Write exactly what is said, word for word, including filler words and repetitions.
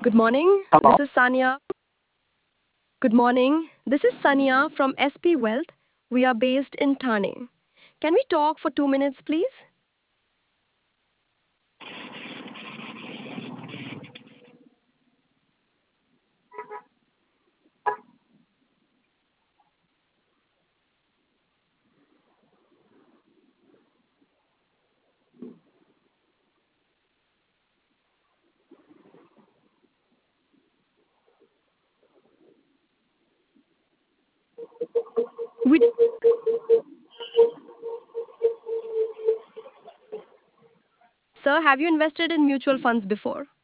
Good morning. Hello. This is Sania. Good morning. This is Sania from S P Wealth. We are based in Thane. Can we talk for two minutes, please? We, Sir, have you invested in mutual funds before?